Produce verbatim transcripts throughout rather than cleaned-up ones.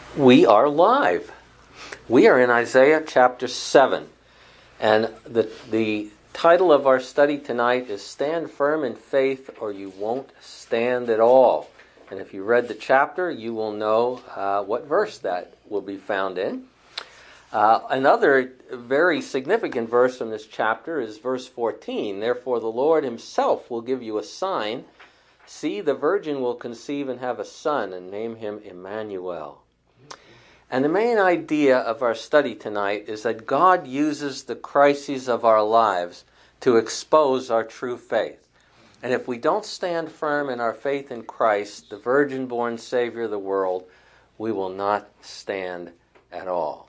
We are live. We are in Isaiah chapter seven. And the, the title of our study tonight is Stand Firm in Faith or You Won't Stand at All. And if you read the chapter, you will know uh, what verse that will be found in. Uh, another very significant verse from this chapter is verse fourteen. Therefore the Lord himself will give you a sign. See, the virgin will conceive and have a son and name him Emmanuel. And the main idea of our study tonight is that God uses the crises of our lives to expose our true faith. And if we don't stand firm in our faith in Christ, the virgin-born Savior of the world, we will not stand at all.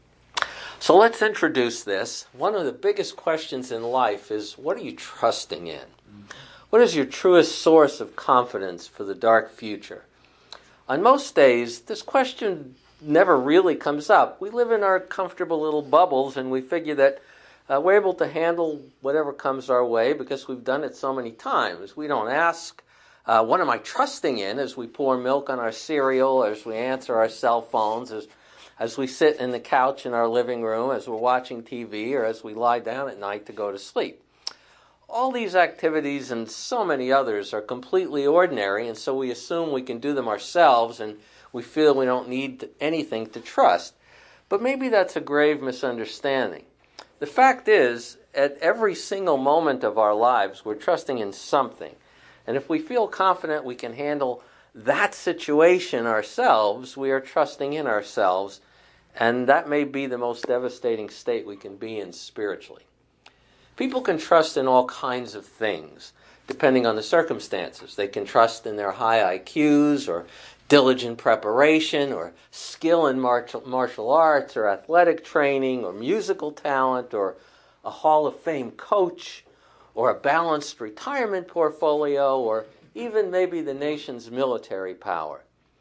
So let's introduce this. One of the biggest questions in life is, what are you trusting in? What is your truest source of confidence for the dark future? On most days, this question never really comes up. We live in our comfortable little bubbles and we figure that uh, we're able to handle whatever comes our way because we've done it so many times. We don't ask, uh, what am I trusting in, as we pour milk on our cereal, as we answer our cell phones, as, as we sit in the couch in our living room, as we're watching T V, or as we lie down at night to go to sleep. All these activities and so many others are completely ordinary, and so we assume we can do them ourselves, and we feel we don't need anything to trust. But maybe that's a grave misunderstanding. The fact is, at every single moment of our lives, we're trusting in something. And if we feel confident we can handle that situation ourselves, we are trusting in ourselves, and that may be the most devastating state we can be in spiritually. People can trust in all kinds of things, depending on the circumstances. They can trust in their high I Qs, or diligent preparation, or skill in martial, martial arts, or athletic training, or musical talent, or a Hall of Fame coach, or a balanced retirement portfolio, or even maybe the nation's military power.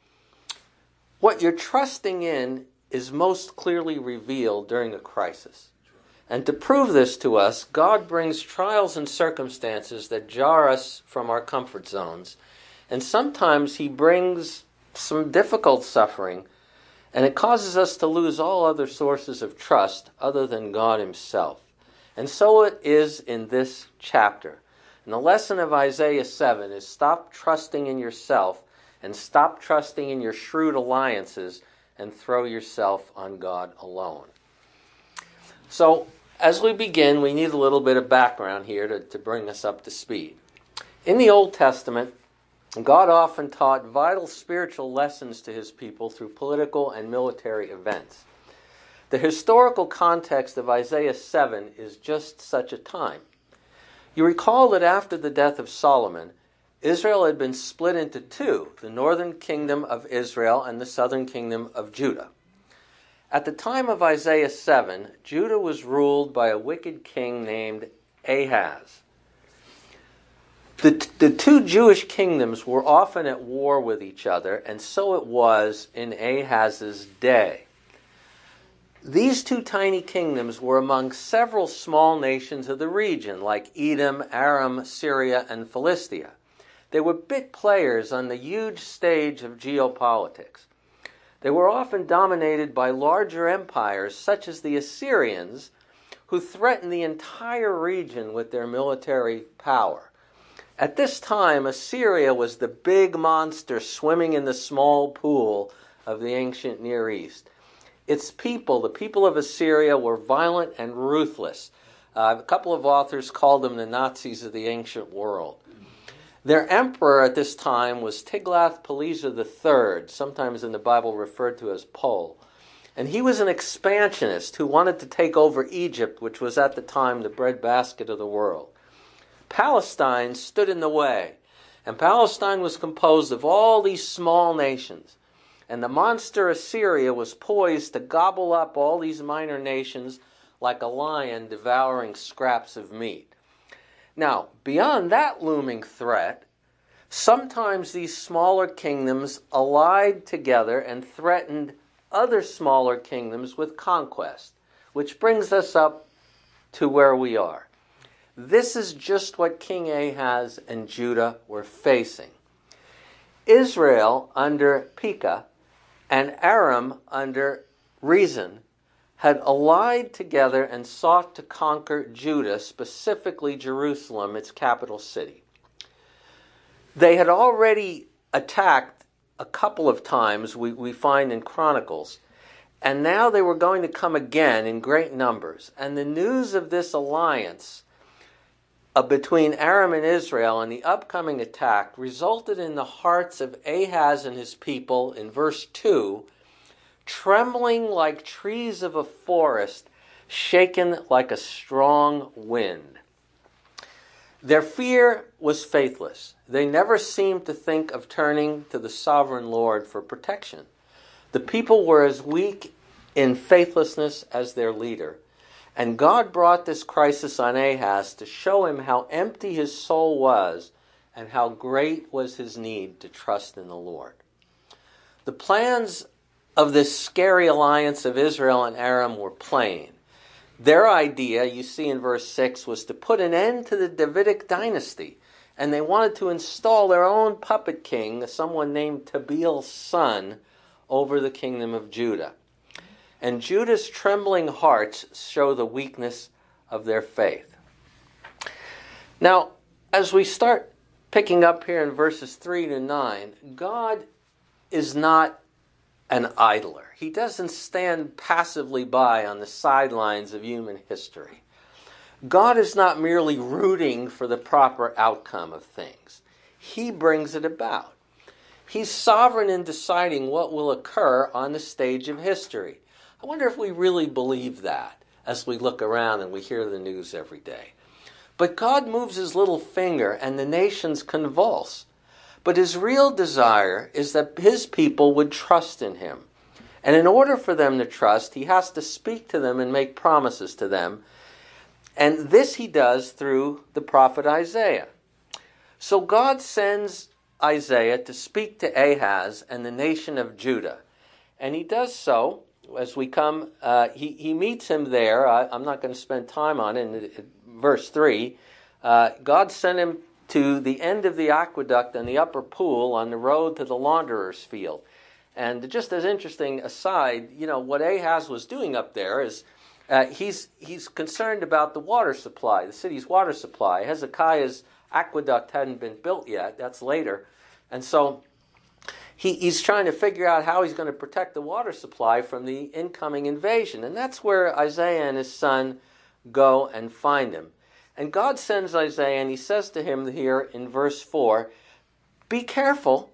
What you're trusting in is most clearly revealed during a crisis. And to prove this to us, God brings trials and circumstances that jar us from our comfort zones. And sometimes He brings some difficult suffering, and it causes us to lose all other sources of trust other than God Himself. And so it is in this chapter. And the lesson of Isaiah seven is stop trusting in yourself and stop trusting in your shrewd alliances and throw yourself on God alone. So, as we begin, we need a little bit of background here to, to bring us up to speed. In the Old Testament, God often taught vital spiritual lessons to His people through political and military events. The historical context of Isaiah seven is just such a time. You recall that after the death of Solomon, Israel had been split into two, the northern kingdom of Israel and the southern kingdom of Judah. At the time of Isaiah seven, Judah was ruled by a wicked king named Ahaz. The, the two Jewish kingdoms were often at war with each other, and so it was in Ahaz's day. These two tiny kingdoms were among several small nations of the region, like Edom, Aram, Syria, and Philistia. They were bit players on the huge stage of geopolitics. They were often dominated by larger empires, such as the Assyrians, who threatened the entire region with their military power. At this time, Assyria was the big monster swimming in the small pool of the ancient Near East. Its people, the people of Assyria, were violent and ruthless. Uh, a couple of authors called them the Nazis of the ancient world. Their emperor at this time was Tiglath-Pileser the third, sometimes in the Bible referred to as Pul. And he was an expansionist who wanted to take over Egypt, which was at the time the breadbasket of the world. Palestine stood in the way, and Palestine was composed of all these small nations. And the monster Assyria was poised to gobble up all these minor nations like a lion devouring scraps of meat. Now, beyond that looming threat, sometimes these smaller kingdoms allied together and threatened other smaller kingdoms with conquest, which brings us up to where we are. This is just what King Ahaz and Judah were facing. Israel, under Pekah, and Aram under Rezin had allied together and sought to conquer Judah, specifically Jerusalem, its capital city. They had already attacked a couple of times, we, we find in Chronicles, and now they were going to come again in great numbers. And the news of this alliance uh, between Aram and Israel and the upcoming attack resulted in the hearts of Ahaz and his people, in verse two, trembling like trees of a forest, shaken like a strong wind. Their fear was faithless. They never seemed to think of turning to the sovereign Lord for protection. The people were as weak in faithlessness as their leader. And God brought this crisis on Ahaz to show him how empty his soul was and how great was his need to trust in the Lord. The plans of this scary alliance of Israel and Aram were plain. Their idea, you see in verse six, was to put an end to the Davidic dynasty. And they wanted to install their own puppet king, someone named Tabeel's son, over the kingdom of Judah. And Judah's trembling hearts show the weakness of their faith. Now, as we start picking up here in verses three to nine, God is not an idler. He doesn't stand passively by on the sidelines of human history. God is not merely rooting for the proper outcome of things. He brings it about. He's sovereign in deciding what will occur on the stage of history. I wonder if we really believe that as we look around and we hear the news every day. But God moves his little finger and the nations convulse. But his real desire is that his people would trust in him. And in order for them to trust, he has to speak to them and make promises to them. And this he does through the prophet Isaiah. So God sends Isaiah to speak to Ahaz and the nation of Judah. And he does so as we come, uh, he, he meets him there. I, I'm not going to spend time on it. In, in verse three, uh, God sent him to the end of the aqueduct and the upper pool on the road to the launderer's field. And just as interesting aside, you know, what Ahaz was doing up there is uh, he's he's concerned about the water supply, the city's water supply. Hezekiah's aqueduct hadn't been built yet. That's later. And so he, he's trying to figure out how he's going to protect the water supply from the incoming invasion. And that's where Isaiah and his son go and find him. And God sends Isaiah, and he says to him here in verse four, be careful,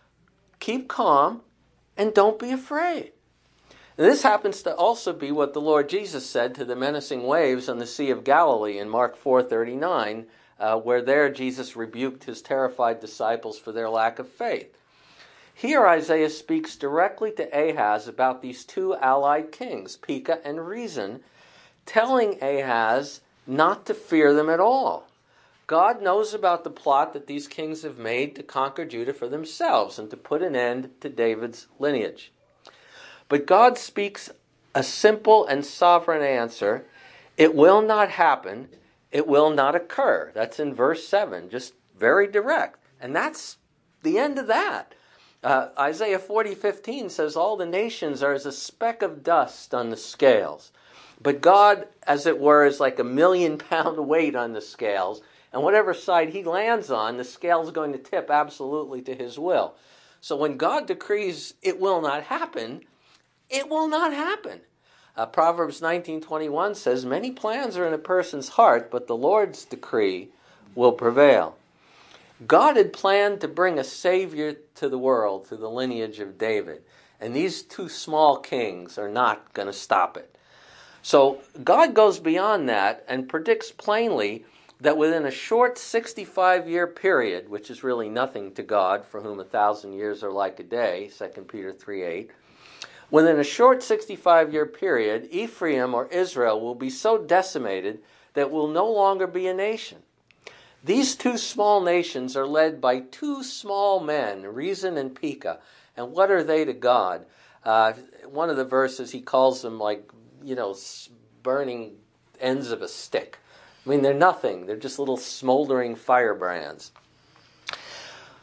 keep calm, and don't be afraid. And this happens to also be what the Lord Jesus said to the menacing waves on the Sea of Galilee in Mark four thirty-nine, uh, where there Jesus rebuked his terrified disciples for their lack of faith. Here Isaiah speaks directly to Ahaz about these two allied kings, Pekah and Rezin, telling Ahaz not to fear them at all. God knows about the plot that these kings have made to conquer Judah for themselves and to put an end to David's lineage. But God speaks a simple and sovereign answer. It will not happen. It will not occur. That's in verse seven, just very direct. And that's the end of that. Uh, Isaiah forty fifteen says all the nations are as a speck of dust on the scales. But God, as it were, is like a million pound weight on the scales. And whatever side he lands on, the scale is going to tip absolutely to his will. So when God decrees it will not happen, it will not happen. Uh, Proverbs nineteen twenty-one says, many plans are in a person's heart, but the Lord's decree will prevail. God had planned to bring a Savior to the world through the lineage of David. And these two small kings are not going to stop it. So God goes beyond that and predicts plainly that within a short sixty-five year period, which is really nothing to God, for whom a thousand years are like a day, Second Peter three eight, within a short sixty-five year period, Ephraim or Israel will be so decimated that it will no longer be a nation. These two small nations are led by two small men, Rezin and Pekah. And what are they to God? Uh, one of the verses, he calls them like, you know, burning ends of a stick. I mean, they're nothing. They're just little smoldering firebrands.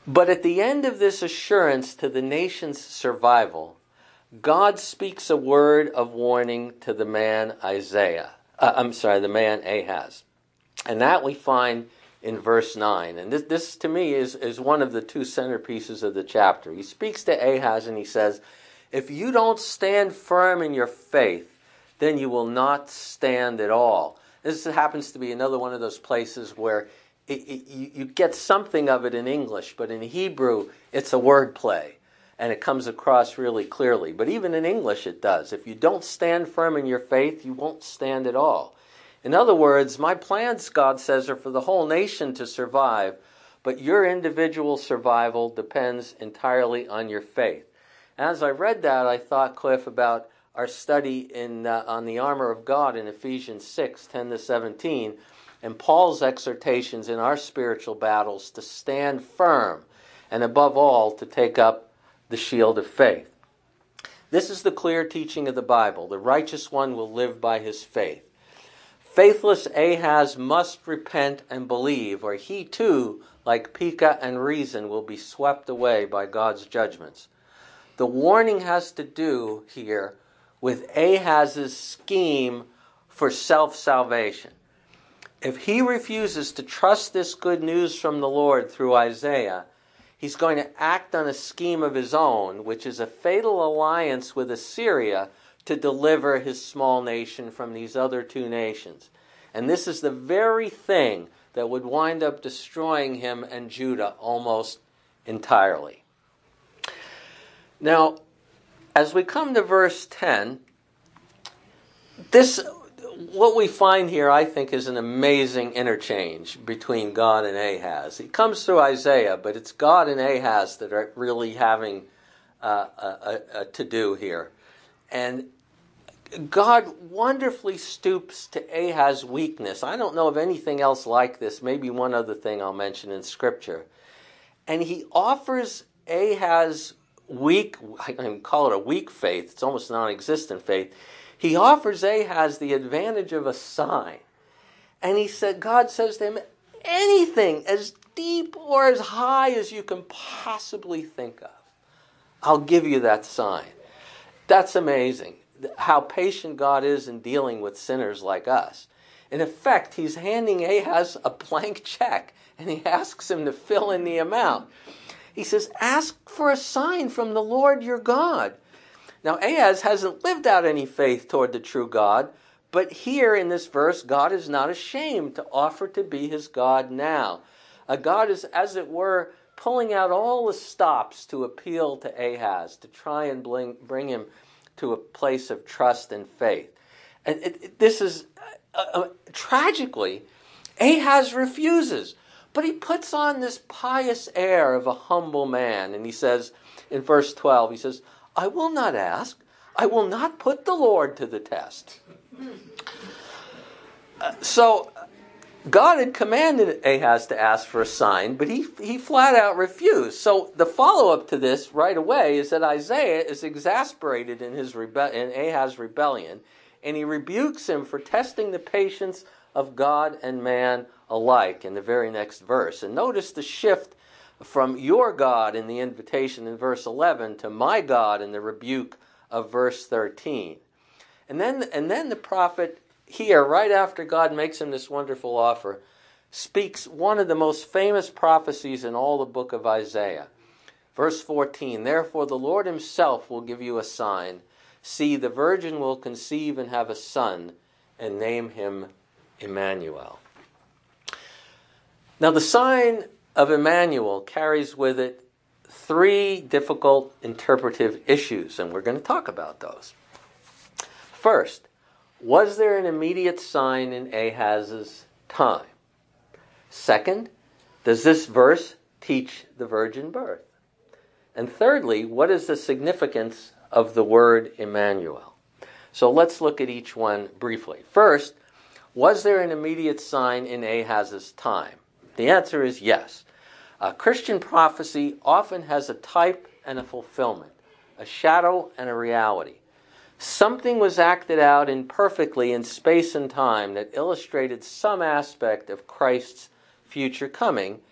But at the end of this assurance to the nation's survival, God speaks a word of warning to the man Isaiah. Uh, I'm sorry, the man Ahaz. And that we find in verse nine. And this, this to me, is, is one of the two centerpieces of the chapter. He speaks to Ahaz and he says, if you don't stand firm in your faith, then you will not stand at all. This happens to be another one of those places where it, it, you, you get something of it in English, but in Hebrew, it's a word play. And it comes across really clearly. But even in English it does. If you don't stand firm in your faith, you won't stand at all. In other words, my plans, God says, are for the whole nation to survive, but your individual survival depends entirely on your faith. As I read that, I thought, Cliff, about our study in uh, on the armor of God in Ephesians six, ten to seventeen, and Paul's exhortations in our spiritual battles to stand firm, and above all, to take up the shield of faith. This is the clear teaching of the Bible. The righteous one will live by his faith. Faithless Ahaz must repent and believe, or he too, like Pekah and Rezin, will be swept away by God's judgments. The warning has to do here with Ahaz's scheme for self-salvation. If he refuses to trust this good news from the Lord through Isaiah, he's going to act on a scheme of his own, which is a fatal alliance with Assyria to deliver his small nation from these other two nations. And this is the very thing that would wind up destroying him and Judah almost entirely. Now, as we come to verse ten, this, what we find here, I think, is an amazing interchange between God and Ahaz. It comes through Isaiah, but it's God and Ahaz that are really having uh, a, a, a to-do here. And God wonderfully stoops to Ahaz's weakness. I don't know of anything else like this. Maybe one other thing I'll mention in Scripture. And he offers Ahaz weak, I can call it a weak faith. It's almost non-existent faith. He offers Ahaz the advantage of a sign. And he said, God says to him, anything as deep or as high as you can possibly think of, I'll give you that sign. That's amazing. How patient God is in dealing with sinners like us. In effect, he's handing Ahaz a blank check, and he asks him to fill in the amount. He says, ask for a sign from the Lord your God. Now, Ahaz hasn't lived out any faith toward the true God, but here in this verse, God is not ashamed to offer to be his God now. Uh, God is, as it were, pulling out all the stops to appeal to Ahaz, to try and bring, bring him to a place of trust and faith. And it, it, this is, uh, uh, tragically, Ahaz refuses. But he puts on this pious air of a humble man. And he says, in verse twelve, he says, I will not ask. I will not put the Lord to the test. Uh, so, God had commanded Ahaz to ask for a sign, but he, he flat out refused. So the follow-up to this right away is that Isaiah is exasperated in his rebe- in Ahaz's rebellion, and he rebukes him for testing the patience of God and man alike in the very next verse. And notice the shift from your God in the invitation in verse eleven to my God in the rebuke of verse thirteen. And then, and then the prophet here, right after God makes him this wonderful offer, speaks one of the most famous prophecies in all the book of Isaiah. Verse fourteen, therefore the Lord himself will give you a sign. See, the virgin will conceive and have a son, and name him Emmanuel. Now the sign of Emmanuel carries with it three difficult interpretive issues, and we're going to talk about those. First, was there an immediate sign in Ahaz's time? Second, does this verse teach the virgin birth? And thirdly, what is the significance of the word Emmanuel? So let's look at each one briefly. First, was there an immediate sign in Ahaz's time? The answer is yes. Uh, Christian prophecy often has a type and a fulfillment, a shadow and a reality. Something was acted out imperfectly in space and time that illustrated some aspect of Christ's future coming,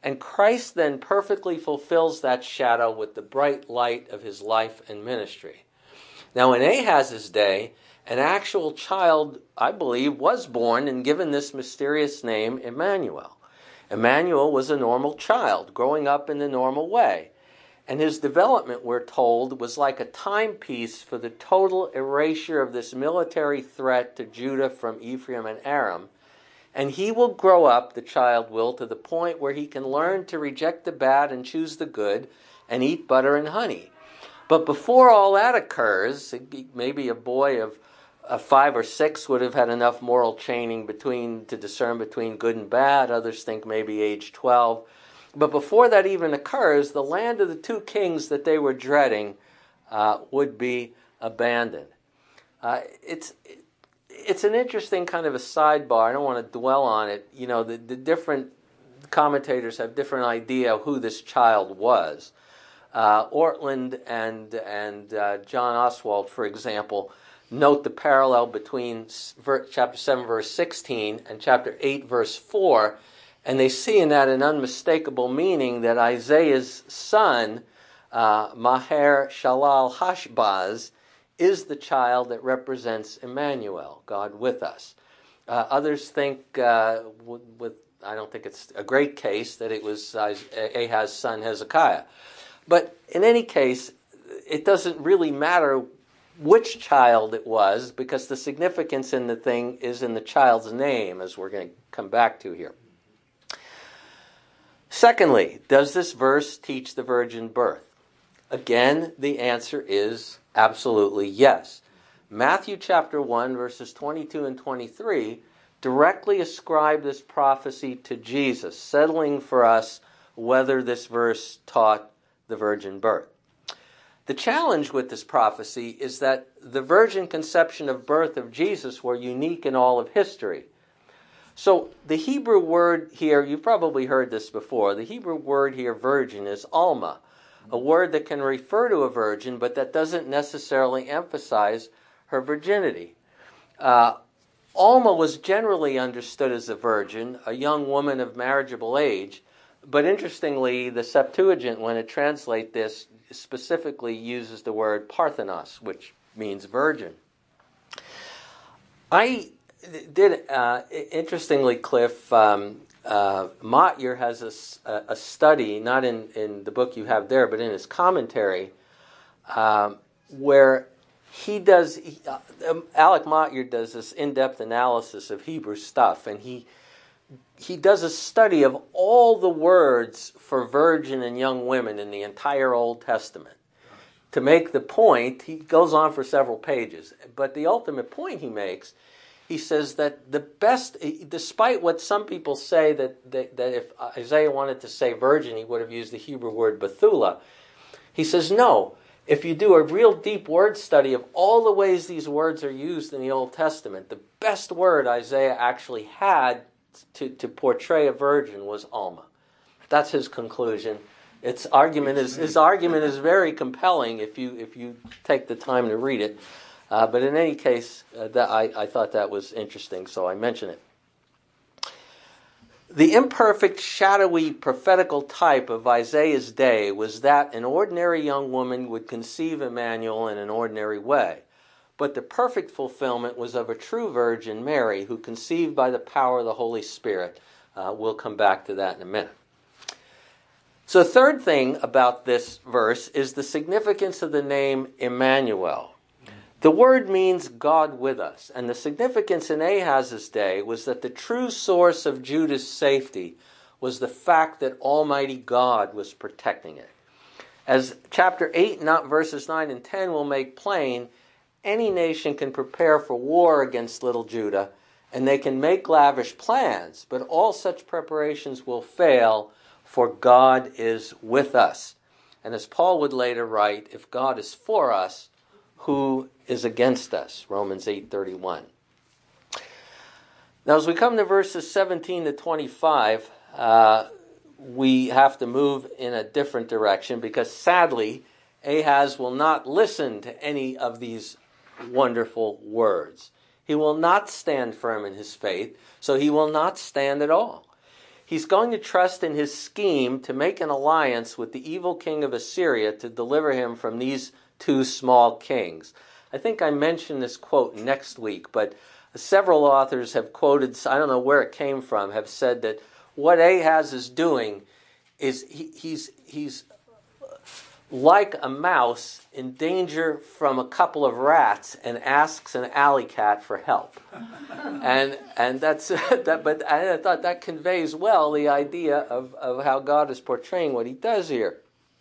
And Christ then perfectly fulfills that shadow with the bright light of his life and ministry. Now, in Ahaz's day, an actual child, I believe, was born and given this mysterious name, Emmanuel. Emmanuel was a normal child, growing up in the normal way. And his development, we're told, was like a timepiece for the total erasure of this military threat to Judah from Ephraim and Aram. And he will grow up, the child will, to the point where he can learn to reject the bad and choose the good and eat butter and honey. But before all that occurs, maybe a boy of uh, five or six would have had enough moral training between to discern between good and bad. Others think maybe age twelve. But before that even occurs, the land of the two kings that they were dreading uh, would be abandoned. Uh, it's it's an interesting kind of a sidebar. I don't want to dwell on it. You know, the, the different commentators have different idea of who this child was. Uh, Ortland and and uh, John Oswald, for example, note the parallel between chapter seven, verse sixteen, and chapter eight, verse four, and they see in that an unmistakable meaning that Isaiah's son, uh, Maher Shalal Hashbaz, is the child that represents Emmanuel, God with us. Uh, others think, uh, with, with I don't think it's a great case, that it was Ahaz's son Hezekiah. But in any case, it doesn't really matter which child it was, because the significance in the thing is in the child's name, as we're going to come back to here. Secondly, does this verse teach the virgin birth? Again, the answer is absolutely yes. Matthew chapter one, verses twenty-two and twenty-three directly ascribe this prophecy to Jesus, settling for us whether this verse taught the virgin birth. The challenge with this prophecy is that the virgin conception of birth of Jesus were unique in all of history. So the Hebrew word here, you've probably heard this before, the Hebrew word here, virgin, is alma, a word that can refer to a virgin, but that doesn't necessarily emphasize her virginity. Uh, Alma was generally understood as a virgin, a young woman of marriageable age, but interestingly, the Septuagint, when it translates this, specifically uses the word parthenos, which means virgin. I did, uh, interestingly, Cliff, um, uh, Motyer has a, a study, not in, in the book you have there, but in his commentary, um, where he does, he, uh, Alec Motyer does this in-depth analysis of Hebrew stuff, and he He does a study of all the words for virgin and young women in the entire Old Testament. To make the point, he goes on for several pages, but the ultimate point he makes, he says that the best, despite what some people say that, that, that if Isaiah wanted to say virgin, he would have used the Hebrew word Bethula, he says no. If you do a real deep word study of all the ways these words are used in the Old Testament, the best word Isaiah actually had To, to portray a virgin was Alma. That's his conclusion. Its argument is his argument is very compelling if you if you take the time to read it. Uh, but in any case, uh, that I, I thought that was interesting, so I mention it. The imperfect, shadowy, prophetical type of Isaiah's day was that an ordinary young woman would conceive Emmanuel in an ordinary way. But the perfect fulfillment was of a true virgin, Mary, who conceived by the power of the Holy Spirit. Uh, we'll come back to that in a minute. So the third thing about this verse is the significance of the name Emmanuel. The word means God with us, and the significance in Ahaz's day was that the true source of Judah's safety was the fact that Almighty God was protecting it. As chapter eight, not verses nine and ten will make plain, any nation can prepare for war against little Judah, and they can make lavish plans, but all such preparations will fail, for God is with us. And as Paul would later write, if God is for us, who is against us? Romans eight thirty-one. Now as we come to verses seventeen to twenty-five, uh, we have to move in a different direction, because sadly, Ahaz will not listen to any of these wonderful words. He will not stand firm in his faith, so he will not stand at all. He's going to trust in his scheme to make an alliance with the evil king of Assyria to deliver him from these two small kings. I think I mentioned this quote next week, but several authors have quoted, I don't know where it came from, have said that what Ahaz is doing is he, he's he's like a mouse in danger from a couple of rats and asks an alley cat for help. and and that's that. But I thought that conveys well the idea of, of how God is portraying what he does here.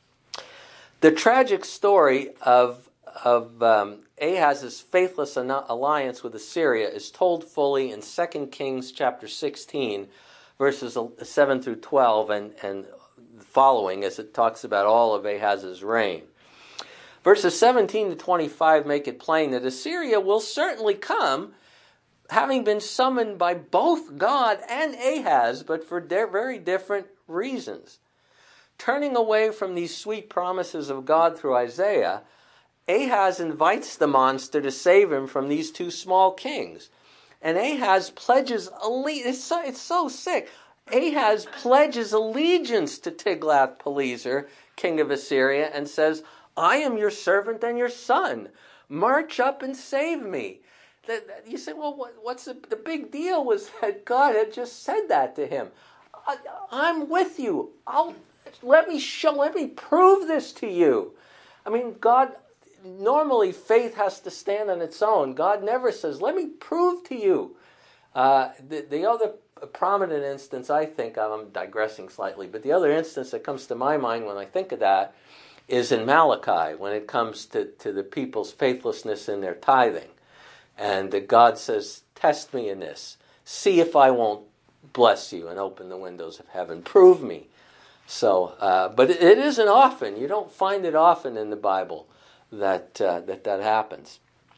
The tragic story of of um, Ahaz's faithless alliance with Assyria is told fully in Second Kings chapter sixteen, verses seven through twelve, and and following, as it talks about all of Ahaz's reign. Verses seventeen to twenty-five make it plain that Assyria will certainly come, having been summoned by both God and Ahaz, but for very different reasons. Turning away from these sweet promises of God through Isaiah, Ahaz invites the monster to save him from these two small kings. And Ahaz pledges allegiance. It's so, it's so sick. Ahaz pledges allegiance to Tiglath-Pileser, king of Assyria, and says, I am your servant and your son. March up and save me. You say, well, what's the, the big deal was that God had just said that to him. I, I'm with you. I'll let me show, let me prove this to you. I mean, God, normally faith has to stand on its own. God never says, let me prove to you. Uh, the, the other prominent instance, I think, I'm digressing slightly, but the other instance that comes to my mind when I think of that is in Malachi, when it comes to, to the people's faithlessness in their tithing. And that God says, test me in this. See if I won't bless you and open the windows of heaven. Prove me. So, uh, but it, it isn't often. You don't find it often in the Bible that uh, that that happens.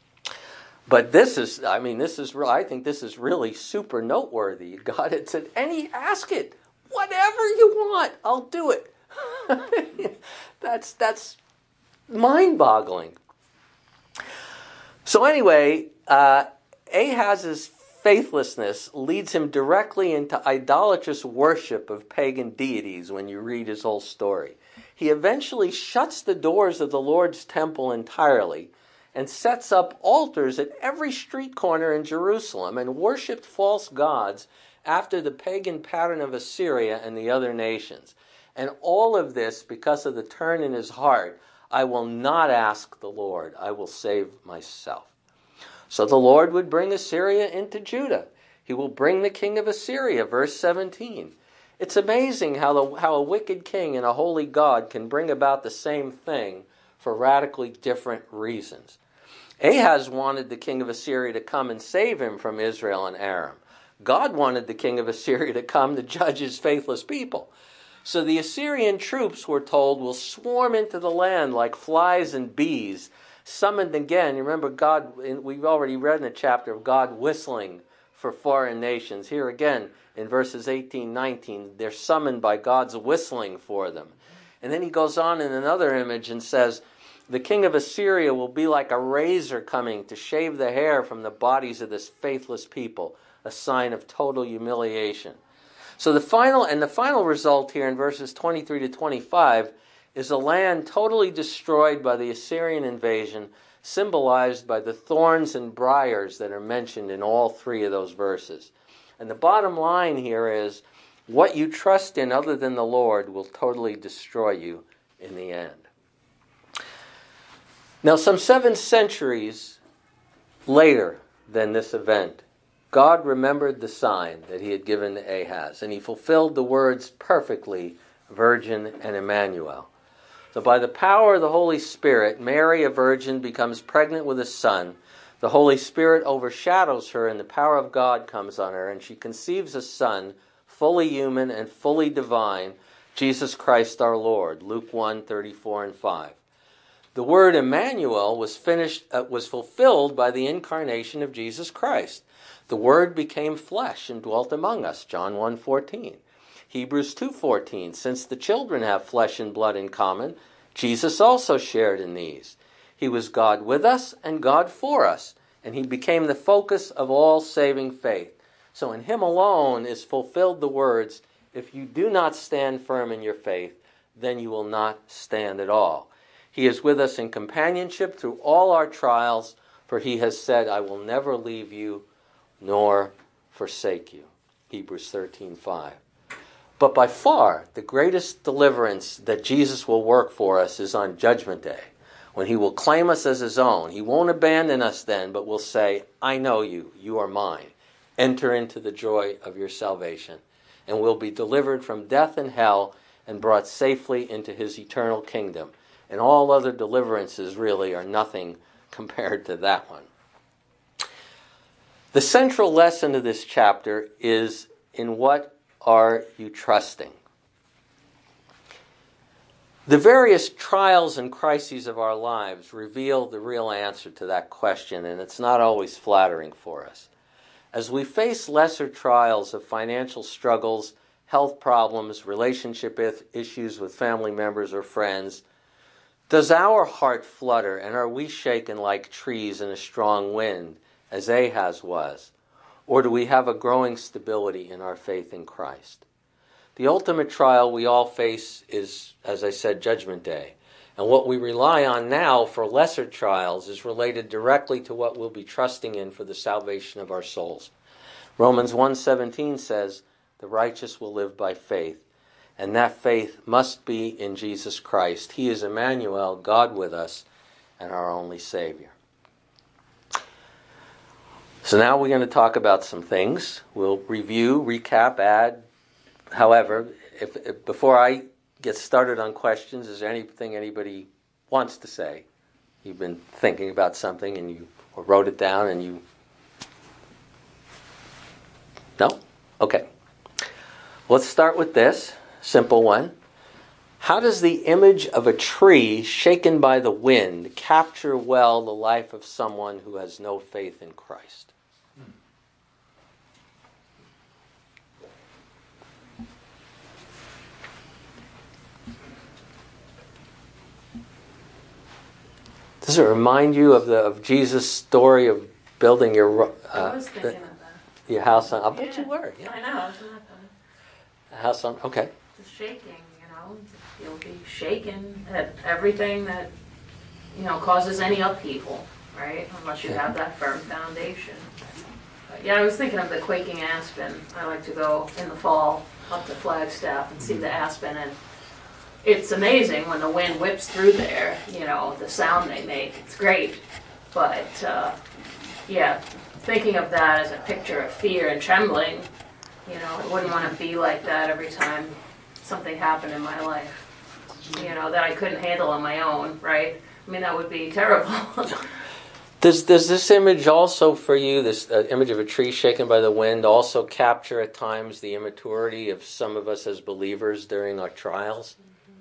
But this is, I mean, this is, I think this is really super noteworthy. God had said, any, ask it, whatever you want, I'll do it. that's that's mind-boggling. So anyway, uh, Ahaz's faithlessness leads him directly into idolatrous worship of pagan deities when you read his whole story. He eventually shuts the doors of the Lord's temple entirely and sets up altars at every street corner in Jerusalem and worshipped false gods after the pagan pattern of Assyria and the other nations. And all of this because of the turn in his heart. I will not ask the Lord. I will save myself. So the Lord would bring Assyria into Judah. He will bring the king of Assyria, verse seventeen. It's amazing how the, how a wicked king and a holy God can bring about the same thing for radically different reasons. Ahaz wanted the king of Assyria to come and save him from Israel and Aram. God wanted the king of Assyria to come to judge his faithless people. So the Assyrian troops, we're told, will swarm into the land like flies and bees, summoned again. You remember God, we've already read in the chapter of God whistling for foreign nations. Here again, in verses eighteen, nineteen, they're summoned by God's whistling for them. And then he goes on in another image and says, the king of Assyria will be like a razor coming to shave the hair from the bodies of this faithless people, a sign of total humiliation. So the final and the final result here in verses twenty-three to twenty-five is a land totally destroyed by the Assyrian invasion, symbolized by the thorns and briars that are mentioned in all three of those verses. And the bottom line here is, what you trust in other than the Lord will totally destroy you in the end. Now, some seven centuries later than this event, God remembered the sign that he had given to Ahaz, and he fulfilled the words perfectly, Virgin and Emmanuel. So by the power of the Holy Spirit, Mary, a virgin, becomes pregnant with a son. The Holy Spirit overshadows her, and the power of God comes on her, and she conceives a son, fully human and fully divine, Jesus Christ our Lord, Luke one, thirty-four and five. The word Emmanuel was finished, uh, was fulfilled by the incarnation of Jesus Christ. The Word became flesh and dwelt among us, John one fourteen. Hebrews two fourteen, since the children have flesh and blood in common, Jesus also shared in these. He was God with us and God for us, and he became the focus of all saving faith. So in him alone is fulfilled the words, If you do not stand firm in your faith, then you will not stand at all. He is with us in companionship through all our trials, for he has said, I will never leave you nor forsake you. Hebrews thirteen five. But by far, the greatest deliverance that Jesus will work for us is on Judgment Day, when he will claim us as his own. He won't abandon us then, but will say, I know you, you are mine. Enter into the joy of your salvation, and will be delivered from death and hell and brought safely into his eternal kingdom. And all other deliverances really are nothing compared to that one. The central lesson of this chapter is, in what are you trusting? The various trials and crises of our lives reveal the real answer to that question, and it's not always flattering for us. As we face lesser trials of financial struggles, health problems, relationship issues with family members or friends, does our heart flutter, and are we shaken like trees in a strong wind, as Ahaz was? Or do we have a growing stability in our faith in Christ? The ultimate trial we all face is, as I said, Judgment Day. And what we rely on now for lesser trials is related directly to what we'll be trusting in for the salvation of our souls. Romans one seventeen says, the righteous will live by faith. And that faith must be in Jesus Christ. He is Emmanuel, God with us, and our only Savior. So now we're going to talk about some things. We'll review, recap, add. However, if, if before I get started on questions, is there anything anybody wants to say? You've been thinking about something and you or wrote it down and you... No? Okay. Let's start with this. Simple one. How does the image of a tree shaken by the wind capture well the life of someone who has no faith in Christ? Does it remind you of the of Jesus' story of building your uh, I was thinking the, of that. your house on? I bet Yeah. you were. Yeah. I know. Isn't that funny? A house on. Okay. The shaking, you know, you'll be shaken at everything that, you know, causes any upheaval, right? Unless you have that firm foundation. But yeah, I was thinking of the quaking aspen. I like to go in the fall up to Flagstaff and see the aspen, and it's amazing when the wind whips through there, you know, the sound they make. It's great. But, uh, yeah, thinking of that as a picture of fear and trembling, you know, I wouldn't want to be like that every time something happened in my life, you know, that I couldn't handle on my own, right? I mean, that would be terrible. Does does this image also for you, this uh, image of a tree shaken by the wind, also capture at times the immaturity of some of us as believers during our trials?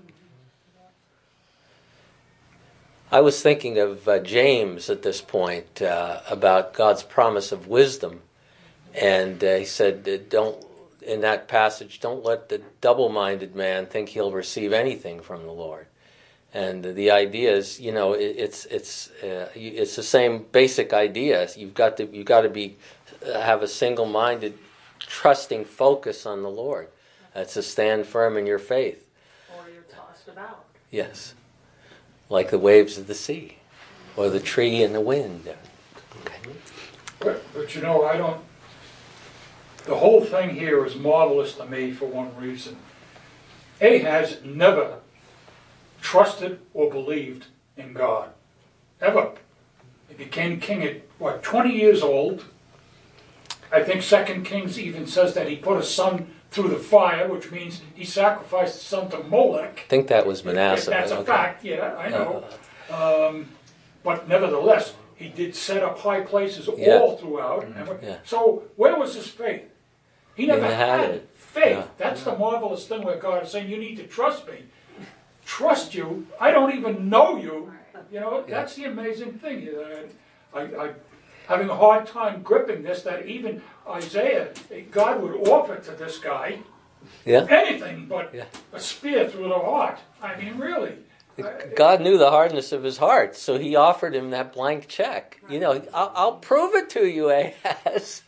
I was thinking of uh, James at this point uh, about God's promise of wisdom. And uh, he said, uh, don't, in that passage, don't let the double-minded man think he'll receive anything from the Lord. And the idea is, you know, it, it's it's uh, it's the same basic idea. You've got to you got to be uh, have a single-minded, trusting focus on the Lord. That's to stand firm in your faith. Or you're tossed about. Yes, like the waves of the sea, or the tree in the wind. Okay. But, but you know, I don't... The whole thing here is marvelous to me for one reason. Ahaz never trusted or believed in God. Ever. He became king at, what, twenty years old. I think Second Kings even says that he put his son through the fire, which means he sacrificed his son to Molech. I think that was Manasseh. That's a okay. fact, yeah, I know. Um, but nevertheless, he did set up high places Yeah. all throughout. And Yeah. So where was his faith? He never He had had it. faith. Yeah. That's the marvelous thing where God is saying, you need to trust me. Trust you. I don't even know you. You know, that's the amazing thing. Uh, I, I, having a hard time gripping this, that even Isaiah, God would offer to this guy Yeah. anything but Yeah. a spear through the heart. I mean, really. God knew the hardness of his heart, so he offered him that blank check. You know, I'll, I'll prove it to you, Ahaz.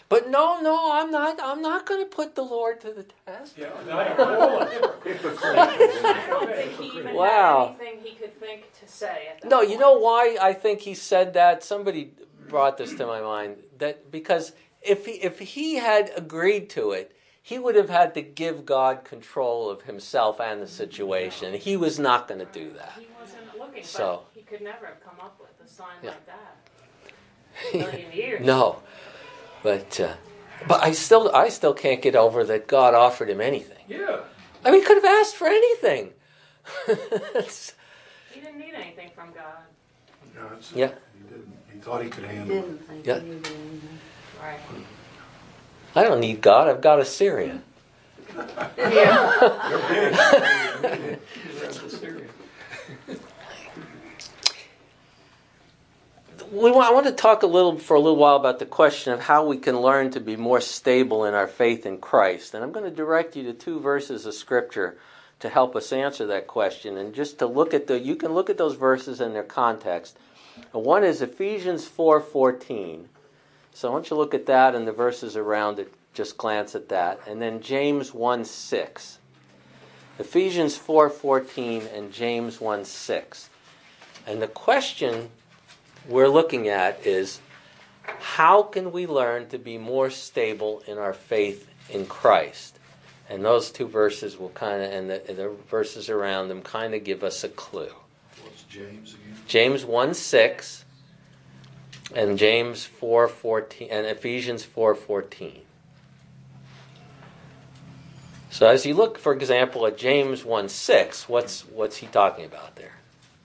But no, no, I'm not. I'm not going to put the Lord to the test. Yeah, I don't call it hypocrite. I don't think he even Wow. had anything he could think to say at that No, point. you know why I think he said that? Somebody brought this to my mind. That because if he if he had agreed to it, he would have had to give God control of himself and the situation. He was not going to do that. He wasn't looking, So- but he could never have come up with a sign Yeah. like that. A million years. No, but uh, but I still I still can't get over that God offered him anything. Yeah. I mean, he could have asked for anything. It's- He didn't need anything from God. Yeah, that's- Yeah. He didn't. He thought he could handle it. Didn't think Yeah. he did. Right. I don't need God. I've got Assyria. We want, I want to talk a little for a little while about the question of how we can learn to be more stable in our faith in Christ. And I'm going to direct you to two verses of Scripture to help us answer that question. And just to look at the, you can look at those verses in their context. One is Ephesians four fourteen. So I want you to look at that and the verses around it. Just glance at that. And then James one six. Ephesians four fourteen and James one six. And the question we're looking at is, how can we learn to be more stable in our faith in Christ? And those two verses will kind of, and the, the verses around them kind of give us a clue. What's James again? James one six and James four fourteen and Ephesians four fourteen. So as you look, for example, at James one six, what's what's he talking about there?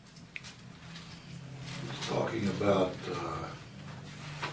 He's talking about, uh,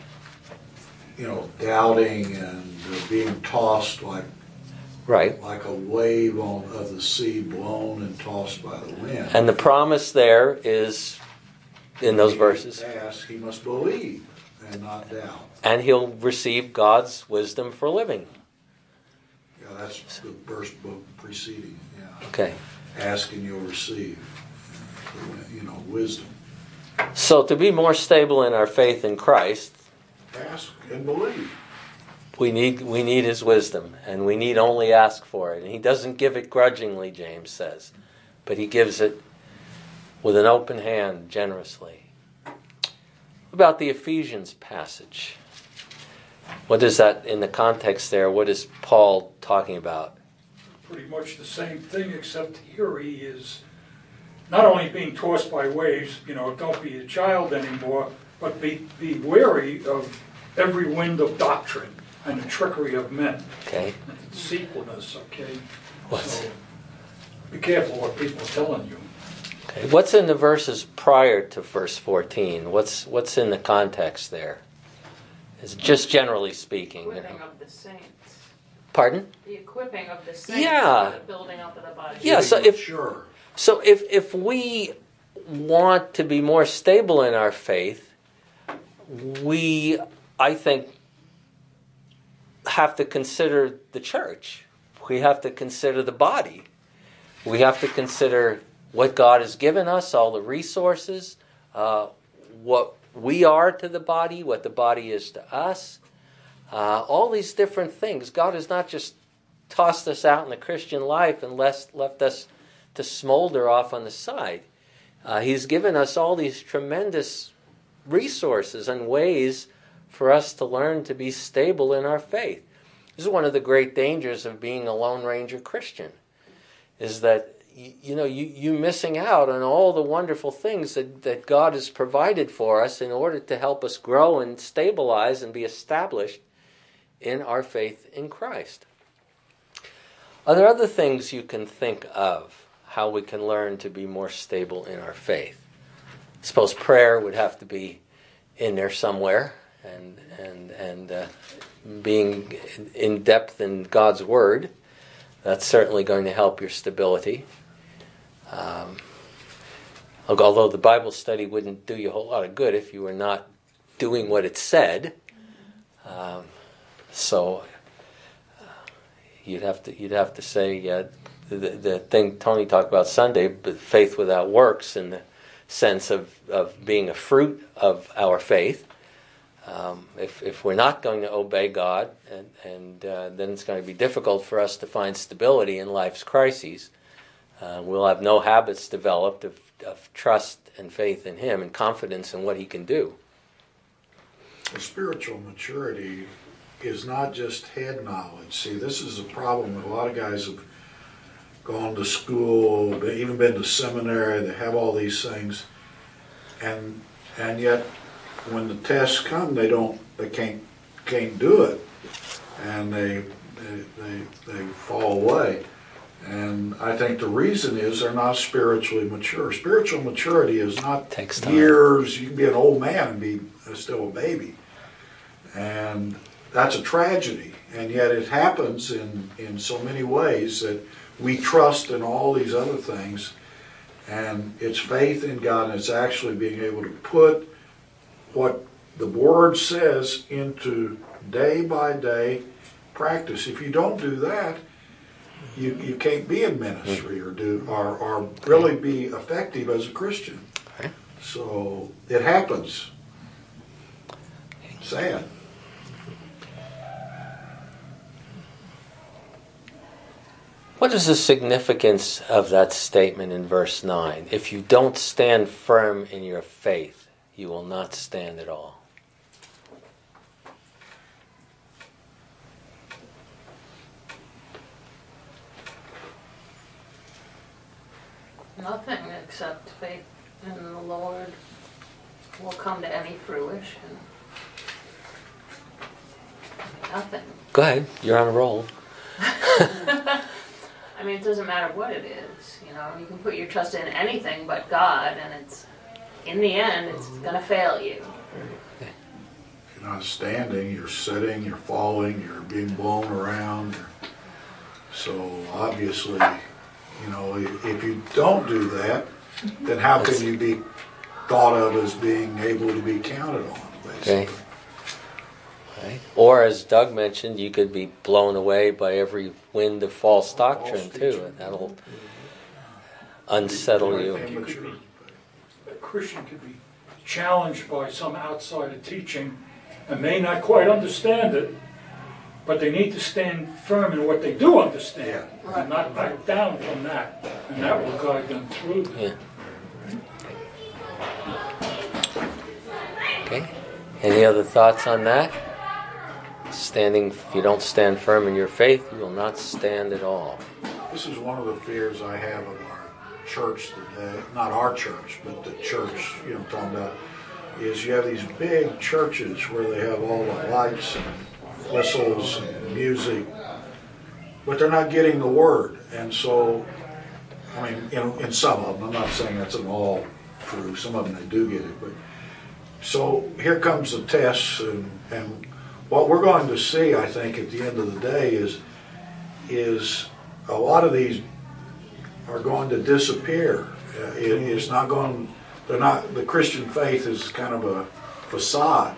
you know, doubting and uh, being tossed like Right. like a wave on, of the sea, blown and tossed by the wind. And the promise there is in those He verses. Ask, he must believe and not doubt. And he'll receive God's wisdom for living. Yeah, that's the verse book preceding. Yeah, Okay. ask and you'll receive. You know, wisdom. So to be more stable in our faith in Christ, Ask and believe. we need we need his wisdom, and we need only ask for it. And he doesn't give it grudgingly, James says, but he gives it with an open hand, generously. About the Ephesians passage. What is that in the context there? What is Paul talking about? Pretty much the same thing, except here he is not only being tossed by waves, you know, don't be a child anymore, but be, be wary of every wind of doctrine and the trickery of men, Okay. and the deceitfulness, okay? What's- So be careful what people are telling you. Okay. What's in the verses prior to verse fourteen? What's what's in the context there? It's just generally speaking. You Equipping know. of the saints. Pardon? The equipping of the saints Yeah. for the building up of the body. Yeah, so if- Sure. So if if we want to be more stable in our faith, we, I think, have to consider the church. We have to consider the body. We have to consider what God has given us, all the resources, uh, what we are to the body, what the body is to us, uh, all these different things. God has not just tossed us out in the Christian life and left, left us to smolder off on the side. Uh, he's given us all these tremendous resources and ways for us to learn to be stable in our faith. This is one of the great dangers of being a Lone Ranger Christian, is that you, you know you you missing out on all the wonderful things that, that God has provided for us in order to help us grow and stabilize and be established in our faith in Christ. Are there other things you can think of how we can learn to be more stable in our faith? I suppose prayer would have to be in there somewhere, and and and uh, being in depth in God's Word. That's certainly going to help your stability. Um, although the Bible study wouldn't do you a whole lot of good if you were not doing what it said. Um, so uh, you'd have to you'd have to say uh, the the thing Tony talked about Sunday, but faith without works, in the sense of of being a fruit of our faith. Um, if, if we're not going to obey God, and, and uh, then it's going to be difficult for us to find stability in life's crises. Uh, we'll have no habits developed of, of trust and faith in Him and confidence in what He can do. Well, spiritual maturity is not just head knowledge. See, this is a problem. A lot of guys have gone to school, they even been to seminary, they have all these things, and and yet when the tests come, they don't, they can't can't do it, and they they they, they fall away. And I think the reason is they're not spiritually mature. Spiritual maturity is not Takes time. years. You can be an old man and be still a baby, and that's a tragedy. And yet it happens in in so many ways that we trust in all these other things, and it's faith in God, and it's actually being able to put what the Word says into day by day practice. If you don't do that, you, you can't be in ministry or do or, or really be effective as a Christian. So it happens. Sad. What is the significance of that statement in verse nine? If you don't stand firm in your faith, you will not stand at all. Nothing except faith in the Lord will come to any fruition. Nothing. Go ahead, you're on a roll. I mean, it doesn't matter what it is. You know, you can put your trust in anything but God, and it's, in the end, it's going to fail you. You're not standing, you're sitting, you're falling, you're being blown around. So obviously, you know, if, if you don't do that, then how can you be thought of as being able to be counted on, basically? Okay. Right. Or as Doug mentioned, you could be blown away by every wind of false doctrine too, and that'll unsettle I you. think you could be, a Christian could be challenged by some outsider teaching and may not quite understand it, but they need to stand firm in what they do understand, Yeah. and not back down from that, and that will guide them through that. Yeah. Okay. Any other thoughts on that? Standing, if you don't stand firm in your faith, you will not stand at all. This is one of the fears I have of our church today, not our church, but the church, you know, I'm talking about, is you have these big churches where they have all the lights and whistles and music, but they're not getting the word. And so, I mean, in, in some of them, I'm not saying that's an all true, some of them they do get it, but so here comes the tests, and, and what we're going to see, I think, at the end of the day is, is a lot of these are going to disappear. Uh, it, it's not going, they're not, the Christian faith is kind of a facade.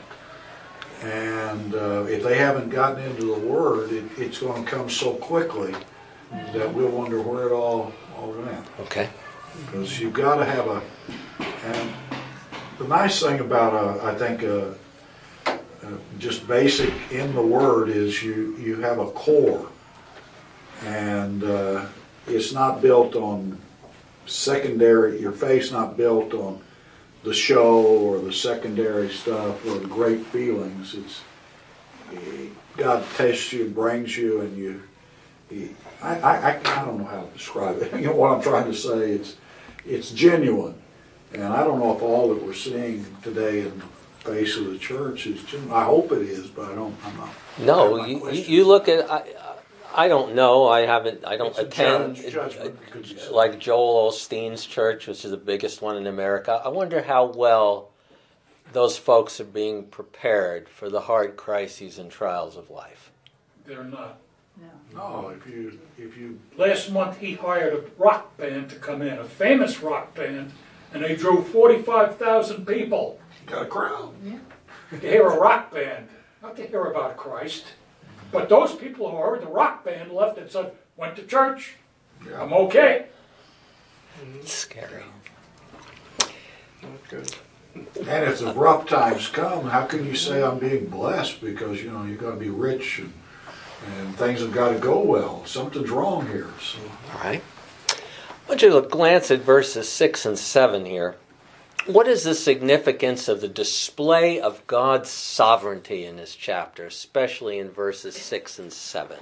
And uh, if they haven't gotten into the Word, it, it's going to come so quickly that we'll wonder where it all, all went. Okay. Because you've got to have a, and the nice thing about, a, I think, a, Uh, just basic in the Word is you, you have a core, and uh, it's not built on secondary, your faith's not built on the show or the secondary stuff or the great feelings. It's God tests you, brings you, and you, you I, I, I don't know how to describe it. You know what I'm trying to say, it's, it's genuine, and I don't know if all that we're seeing today in face of the church is, I hope it is, but I don't, I'm not. No, you, you look at, I, I don't know, I haven't, I don't It's a attend, judge- judgment, you could say. like Joel Osteen's church, which is the biggest one in America. I wonder how well those folks are being prepared for the hard crises and trials of life. They're not. No, if you, if you, Last month he hired a rock band to come in, a famous rock band, and they drew forty-five thousand people got a crowd. to hear a rock band, not to hear about Christ. But those people who heard the rock band left and said, went to church, Yeah. I'm okay. It's scary. Good. And if the rough times come, how can you say I'm being blessed? Because, you know, you've got to be rich and, and things have got to go well. Something's wrong here. So. All right. I want you to glance at verses six and seven here. What is the significance of the display of God's sovereignty in this chapter, especially in verses six and seven?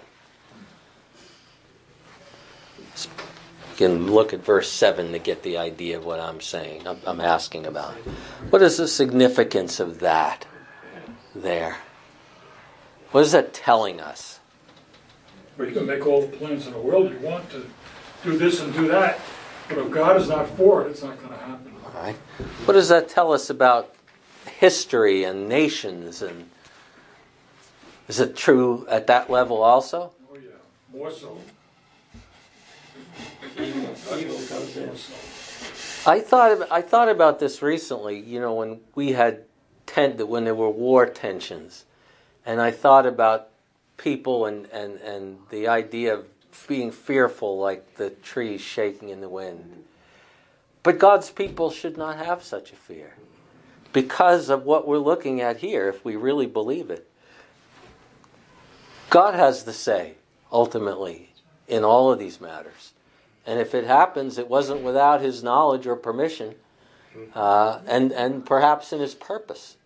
You can look at verse seven to get the idea of what I'm saying, I'm, I'm asking about. What is the significance of that there? What is that telling us? Well, you can make all the plans in the world you want to do this and do that, but if God is not for it, it's not going to happen. All right. What does that tell us about history and nations? And is it true at that level also? Oh yeah, more so. I thought I thought about this recently. You know, when we had ten, when there were war tensions, and I thought about people and, and, and the idea of being fearful, like the trees shaking in the wind. But God's people should not have such a fear because of what we're looking at here. If we really believe it, God has the say ultimately in all of these matters. And if it happens, it wasn't without His knowledge or permission, uh, and, and perhaps in His purpose,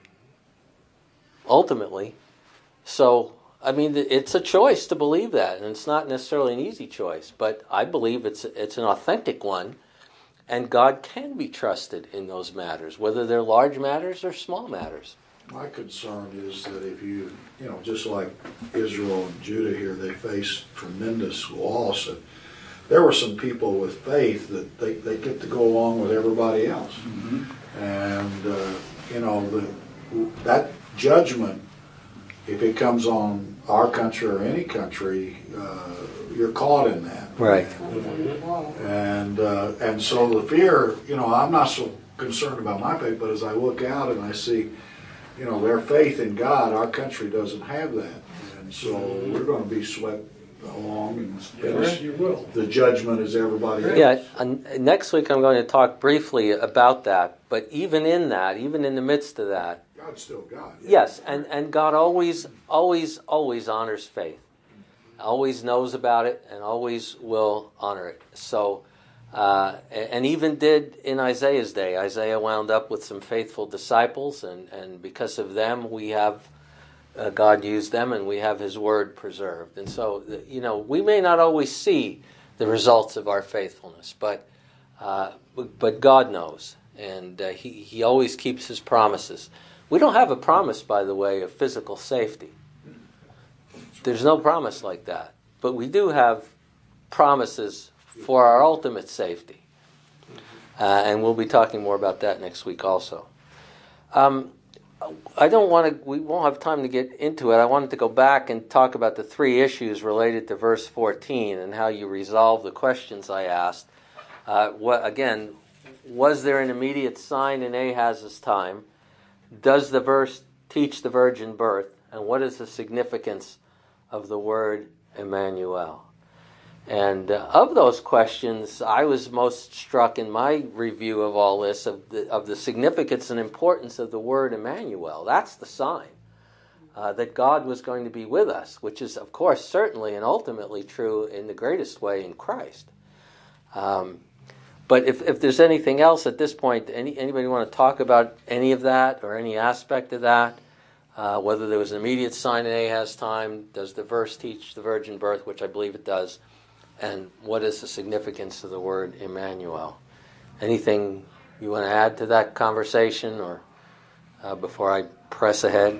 ultimately. So, I mean, it's a choice to believe that, and it's not necessarily an easy choice, but I believe it's it's an authentic one, and God can be trusted in those matters, whether they're large matters or small matters. My concern is that if you, you know, just like Israel and Judah here, they face tremendous loss. And there were some people with faith that they, they get to go along with everybody else. Mm-hmm. And, uh, you know, the, that judgment, if it comes on our country or any country, uh, you're caught in that. Right. And, uh, and so the fear, you know, I'm not so concerned about my faith, but as I look out and I see, you know, their faith in God, our country doesn't have that. And so we're going to be swept along and Yes, you will. the judgment is everybody else. Yeah, and next week I'm going to talk briefly about that, but even in that, even in the midst of that, God's still God. Yeah. yes, and, and God always, always, always honors faith. Always knows about it and always will honor it. So, uh, and even did in Isaiah's day. Isaiah wound up with some faithful disciples, and, and because of them, we have, uh, God used them, and we have His Word preserved. And so, you know, we may not always see the results of our faithfulness, but uh, but God knows, and uh, He He always keeps His promises. We don't have a promise, by the way, of physical safety. There's no promise like that. But we do have promises for our ultimate safety. Uh, and we'll be talking more about that next week also. Um, I don't want to, we won't have time to get into it. I wanted to go back and talk about the three issues related to verse fourteen and how you resolve the questions I asked. Uh, what, again, was there an immediate sign in Ahaz's time? Does the verse teach the virgin birth? And what is the significance of the word Emmanuel? And uh, of those questions, I was most struck in my review of all this of the, of the significance and importance of the word Emmanuel. That's the sign uh, that God was going to be with us, which is, of course, certainly and ultimately true in the greatest way in Christ. Um, but if, if there's anything else at this point, any, anybody want to talk about any of that or any aspect of that? Uh, whether there was an immediate sign in Ahaz's time, does the verse teach the virgin birth, which I believe it does, and what is the significance of the word Emmanuel? Anything you want to add to that conversation, or uh, before I press ahead?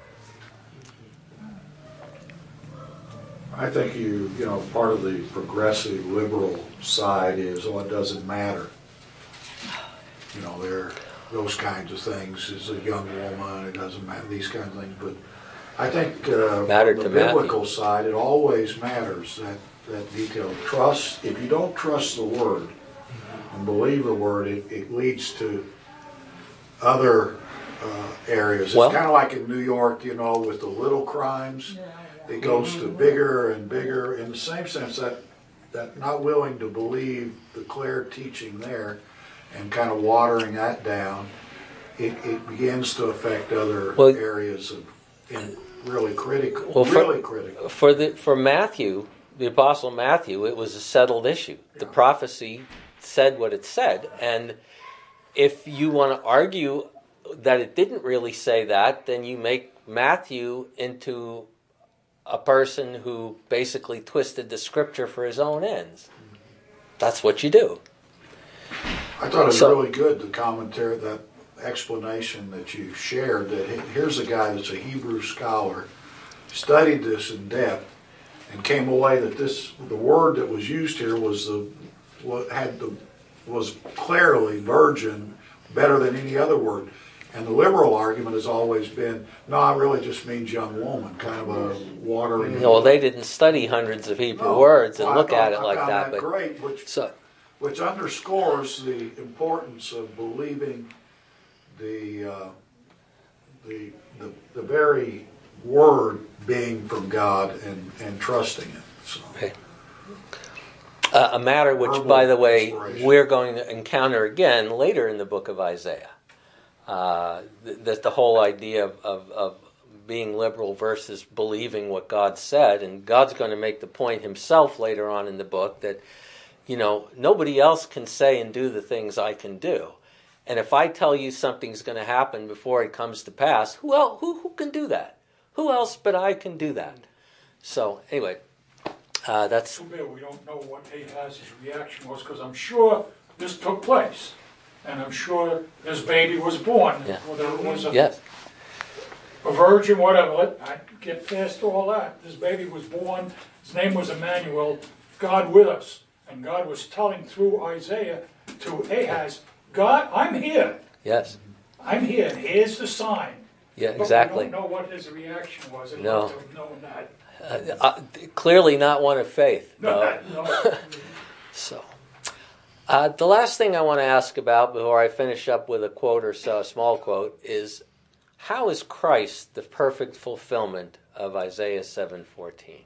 I think you, you know, part of the progressive liberal side is, oh, it doesn't matter. You know, there those kinds of things. Is a young woman, it doesn't matter, these kinds of things. But I think uh, Mattered the to biblical Matthew. side, it always matters, that, that detail. Trust, if you don't trust the Word and believe the Word, it, it leads to other uh, areas. Well- it's kind of like in New York, you know, with the little crimes. It goes to bigger and bigger, in the same sense that, that not willing to believe the clear teaching there and kind of watering that down it, it begins to affect other Well- areas of, in really critical, Well, for- really critical. For the for Matthew, the Apostle Matthew, it was a settled issue. The prophecy said what it said, and if you want to argue that it didn't really say that, then you make Matthew into a person who basically twisted the scripture for his own ends. That's what you do. I thought it was So- really good, the commentary, that explanation that you shared, that he- here's a guy that's a Hebrew scholar, studied this in depth, and came away that this, the word that was used here was the, what had the, was clearly virgin, better than any other word. And the liberal argument has always been, no, it really just means young woman, kind of a watery. Well, they didn't study hundreds of Hebrew No. words and Well, I look thought- at it I like found that. But great, which so which underscores the importance of believing the uh, the, the the very word being from God and, and trusting it. So. Okay. Uh, a matter which, Verbal by the way, inspiration. we're going to encounter again later in the book of Isaiah. Uh, th- that the whole idea of, of, of being liberal versus believing what God said, and God's going to make the point himself later on in the book that, you know, nobody else can say and do the things I can do. And if I tell you something's going to happen before it comes to pass, who else, who, who can do that? Who else but I can do that? So, anyway, uh, that's... Too bad we don't know what Ahaz's reaction was, because I'm sure this took place. And I'm sure this baby was born, Yeah. whether it was a, Yes. a virgin, whatever. Let- I get past all that. This baby was born. His name was Emmanuel, God with us. And God was telling through Isaiah to Ahaz, God, I'm here. Yes. I'm here. And here's the sign. Yeah, But exactly. we don't know what his reaction was. I'd No. love to have known that. Uh, uh, clearly not one of faith. No, No. no. So, uh, the last thing I want to ask about before I finish up with a quote or so, a small quote, is how is Christ the perfect fulfillment of Isaiah seven fourteen?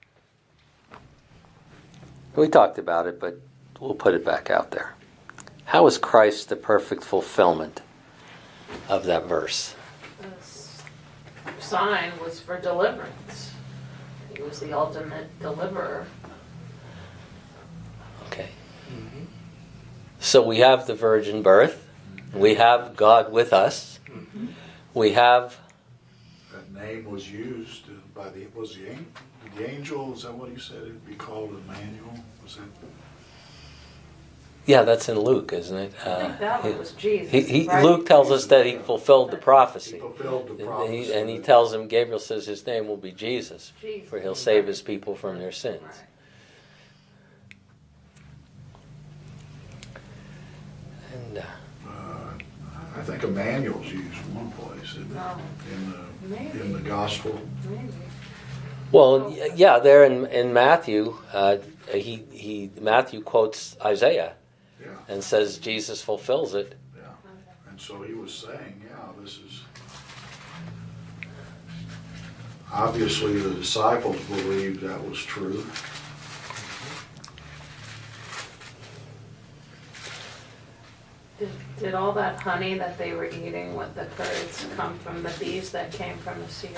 We talked about it, but we'll put it back out there. How is Christ the perfect fulfillment of that verse? This sign was for deliverance. He was the ultimate deliverer. Okay. So we have the virgin birth. We have God with us. We have... That name was used by the, was the, an- the angel, is that what he said? It'd be called Emmanuel? Was that? Yeah, that's in Luke, isn't it? I think that one was Jesus. He, he, right? Luke tells us that he fulfilled the He prophecy. fulfilled the And prophecy. he, and he tells him, Gabriel says his name will be Jesus, Jesus. for he'll save his people from their sins. Right. And, uh, Uh, I think Emmanuel's used one place, isn't it? No, In the, maybe. in the gospel. Maybe. well, y- yeah, there in, in Matthew, uh, he, he Matthew quotes Isaiah Yeah, and says Jesus fulfills it. yeah. And so he was saying, yeah, this is, obviously the disciples believed that was true. Did, did all that honey that they were eating with the curds come from the bees that came from the sea?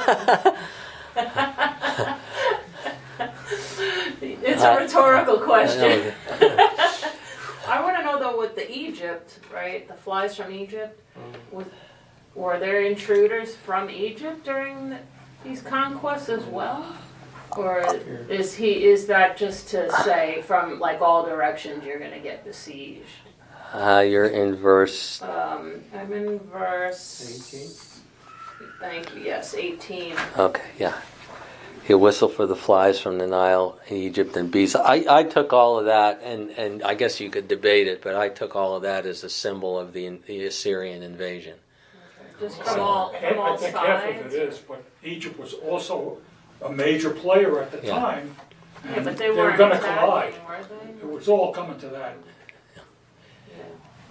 It's a rhetorical question. I want to know though, with the Egypt, right? The flies from Egypt, was, were there intruders from Egypt during the, these conquests as well, or is he? Is that just to say from like all directions you're going to get besieged? Uh, you're in verse... Um, I'm in verse. eighteen. Thank you. Yes, eighteen. Okay, yeah. He'll whistle for the flies from the Nile, Egypt, and bees. I, I took all of that, and, and I guess you could debate it, but I took all of that as a symbol of the, the Assyrian invasion. Just from all from I all think half of sides. it is, but Egypt was also a major player at the Yeah. time. Yeah, and but they were weren't going to attacking, collide. were It they? was all coming to that. Yeah.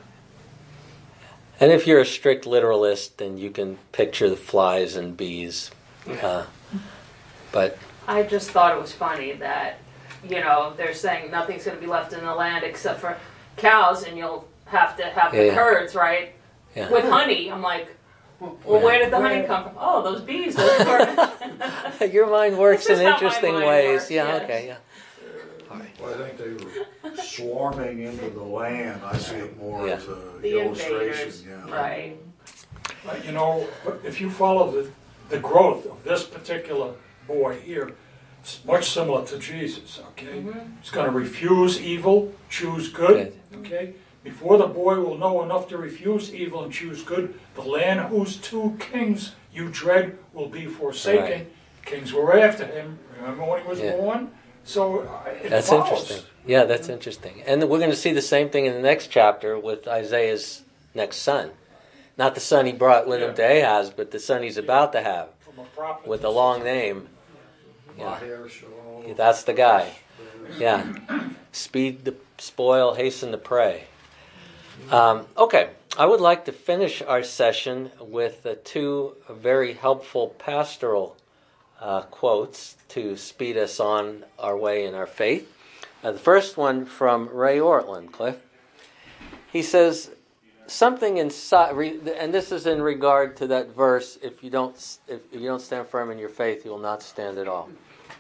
And if you're a strict literalist, then you can picture the flies and bees. Uh, but I just thought it was funny that, you know, they're saying nothing's going to be left in the land except for cows, and you'll have to have Yeah, the yeah. curds, right? Yeah. With honey, I'm like, well, where did the honey come from? Oh, those bees. Those were... Your mind works This is in how my interesting mind ways. works, Yeah, yes. okay, yeah. All right. Well, I think they were swarming into the land. I see it more Yeah. as a The illustration. invaders. Yeah. Right. But you know, if you follow the, the growth of this particular boy here, it's much similar to Jesus, okay? He's going to refuse evil, choose good, okay? Before the boy will know enough to refuse evil and choose good, the land whose two kings you dread will be forsaken. Right. Kings were after him, remember when he was Yeah. born? So uh, it That's follows. interesting. Yeah, that's interesting. And we're going to see the same thing in the next chapter with Isaiah's next son. Not the son he brought with him to Ahaz, but the son he's about to have From a prophet with to a long name. Yeah. Maher-shalal. That's the guy. Yeah. Speed the spoil, hasten the prey. Um, okay. I would like to finish our session with uh, two very helpful pastoral uh, quotes to speed us on our way in our faith. Uh, the first one from Ray Ortlund, Cliff. He says, something inside, and this is in regard to that verse, if you don't if you don't stand firm in your faith, you will not stand at all.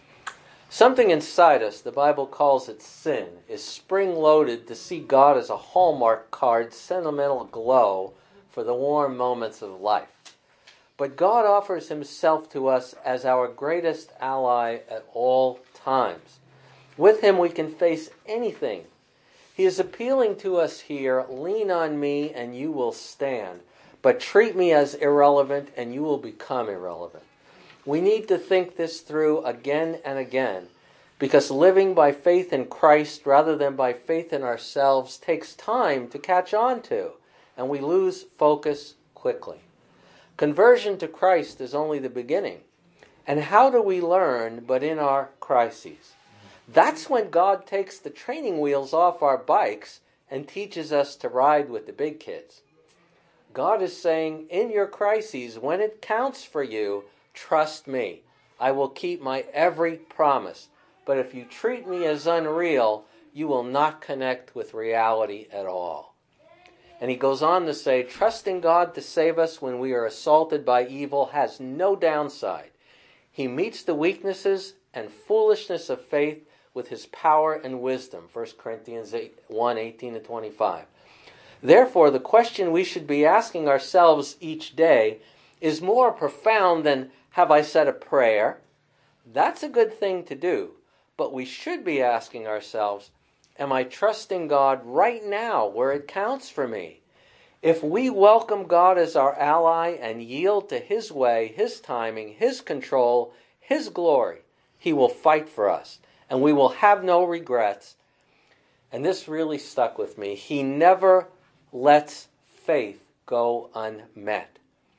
Something inside us, the Bible calls it sin, is spring-loaded to see God as a Hallmark card, sentimental glow for the warm moments of life. But God offers himself to us as our greatest ally at all times. With him we can face anything. He is appealing to us here, lean on me and you will stand, but treat me as irrelevant and you will become irrelevant. We need to think this through again and again, because living by faith in Christ rather than by faith in ourselves takes time to catch on to, and we lose focus quickly. Conversion to Christ is only the beginning. And how do we learn but in our crises? That's when God takes the training wheels off our bikes and teaches us to ride with the big kids. God is saying, in your crises, when it counts for you, trust me. I will keep my every promise. But if you treat me as unreal, you will not connect with reality at all. And he goes on to say, trusting God to save us when we are assaulted by evil has no downside. He meets the weaknesses and foolishness of faith with his power and wisdom. First Corinthians one, eighteen to twenty-five. Therefore, the question we should be asking ourselves each day is more profound than, have I said a prayer? That's a good thing to do. But we should be asking ourselves, am I trusting God right now where it counts for me? If we welcome God as our ally and yield to his way, his timing, his control, his glory, he will fight for us. And we will have no regrets. And this really stuck with me. He never lets faith go unmet.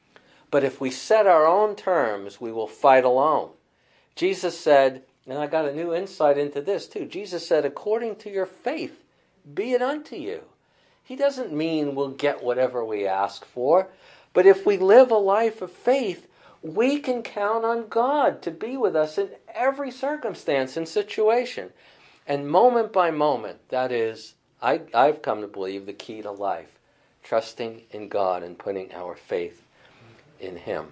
But if we set our own terms, we will fight alone. Jesus said, and I got a new insight into this too. Jesus said, according to your faith, be it unto you. He doesn't mean we'll get whatever we ask for. But if we live a life of faith, we can count on God to be with us in every circumstance and situation. And moment by moment, that is, I, I've come to believe, the key to life. Trusting in God and putting our faith in him.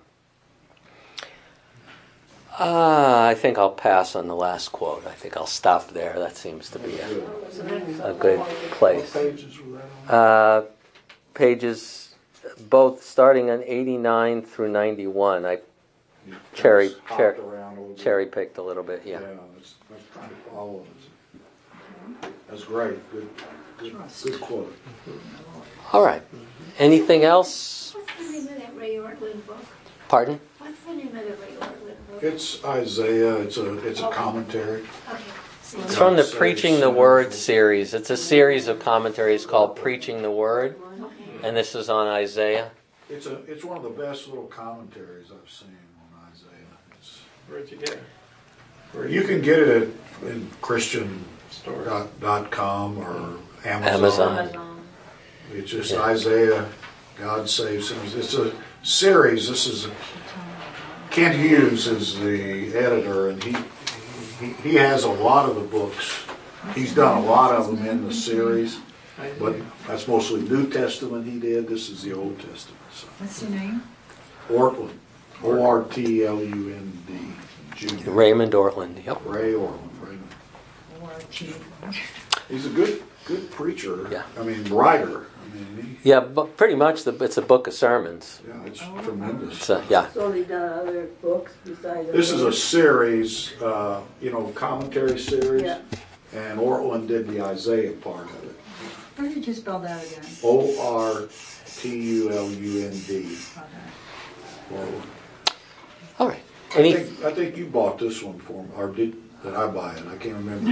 Uh, I think I'll pass on the last quote. I think I'll stop there. That seems to be a, a good place. Uh, pages, both starting on eighty-nine through ninety-one. I cherry cherry, cherry picked a little bit. Yeah. Yeah, that's, that's trying to follow it. That's great. Good, good, good quote. All right. Anything else? What's the name of that Ray Ortlund book? Pardon? What's the name of the Ray Ortlund book? It's Isaiah. It's a it's a commentary. Okay. It's from the Preaching the Word series. It's a series of commentaries called Preaching the Word, and this is on Isaiah. It's a it's one of the best little commentaries I've seen on Isaiah. It's, Where'd you get it? Where'd you can get it at in Christian dot com or Amazon. Amazon. Amazon. It's just Yeah. Isaiah, God Saves Him. It's a series. This is a, Kent Hughes is the editor, and he, he he has a lot of the books. He's done a lot of them in the series, But that's mostly New Testament he did. This is the Old Testament. So. What's your name? Ortland. O R T L U N D. Junior. Raymond Ortland. Yep. Ray Ortland. Raymond. Or T. He's a good good preacher. Yeah. I mean, writer. I mean, he, Yeah, but pretty much the, it's a book of sermons. yeah, it's tremendous. It's a, yeah. So they done other books besides. This is a series, uh, you know, commentary series. Yeah. And Ortland did the Isaiah part of it. How did you spell that again? O R T U L U N D. Okay. Ortland. All right. I Any? think, I think you bought this one for me, or did, did I buy it? I can't remember.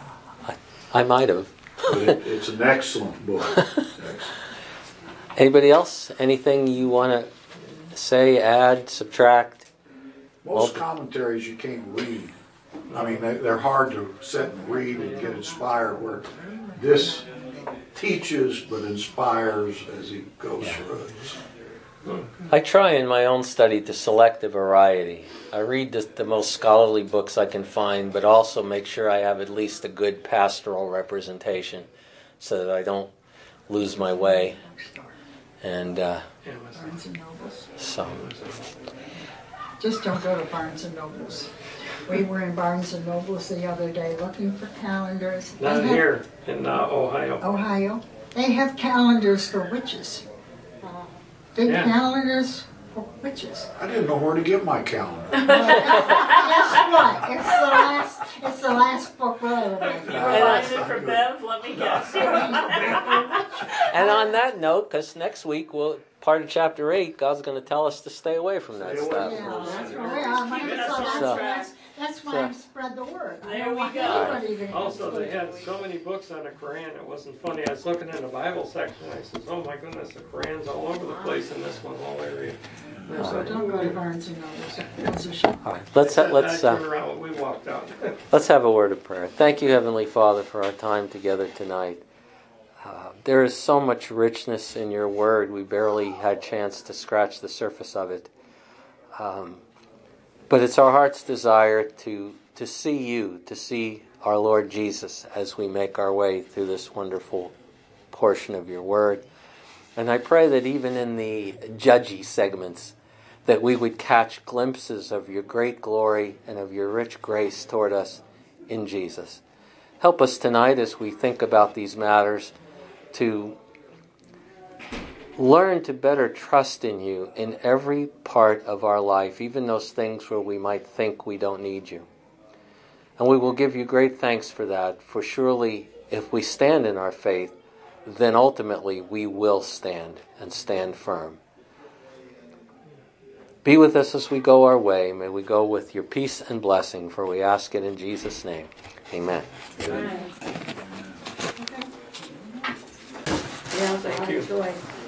I might have. But it, it's an excellent book. Excellent. Anybody else? Anything you want to say, add, subtract? Most commentaries you can't read. I mean, they, they're hard to sit and read and get inspired, where this teaches but inspires as he goes through it. I try in my own study to select a variety. I read the, the most scholarly books I can find, but also make sure I have at least a good pastoral representation so that I don't lose my way. And uh, Barnes and Nobles. so, Just don't go to Barnes and Nobles. We were in Barnes and Nobles the other day looking for calendars. They Not have- here in uh, Ohio. Ohio. They have calendars for witches. Big Yeah. calendars for witches. I didn't know where to get my calendar. Guess what? It's the last. It's the last book we'll ever read. Realize it from Bev, let me guess. and on that note, because next week we'll part of chapter eight, God's going to tell us to stay away from that Stay away. stuff. Yeah, that's right. I might- Keeping us so on that's, track. that's, that's why So- I spread the word. I There don't we want go. anybody to- Also, they had so many books on the Quran, it wasn't funny. I was looking in the Bible section, I says, oh my goodness, the Quran's all over the place in this one whole area. So don't go to Barnes and Nobles. It's a shame. All right, let's That- let's that came uh, around when we walked out. let's have a word of prayer. Thank you, Heavenly Father, for our time together tonight. Uh, there is so much richness in your word. We barely had a chance to scratch the surface of it. Um, but it's our heart's desire to to see you, to see our Lord Jesus as we make our way through this wonderful portion of your word. And I pray that even in the judgy segments, that we would catch glimpses of your great glory and of your rich grace toward us in Jesus. Help us tonight as we think about these matters to learn to better trust in you in every part of our life, even those things where we might think we don't need you. And we will give you great thanks for that, for surely if we stand in our faith, then ultimately we will stand and stand firm. Be with us as we go our way. May we go with your peace and blessing, for we ask it in Jesus' name. Amen. Yeah, Thank you. Joyce.